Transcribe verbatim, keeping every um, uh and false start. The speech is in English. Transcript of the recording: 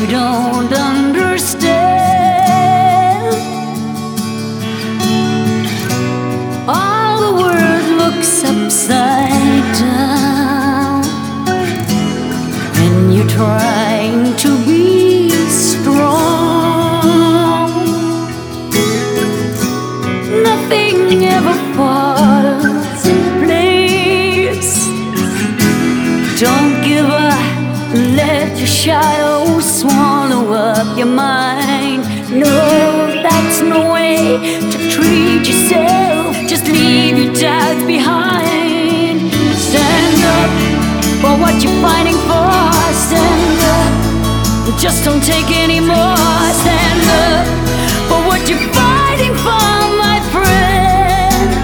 don't understand. All the world looks upside down, and you're trying to be strong. Nothing ever falls in place. Don't give up, let your shadow swallow up your mind. No, that's no way to treat yourself. Just leave your doubts behind. Stand up for what you're fighting for. Stand up, just don't take any more. Stand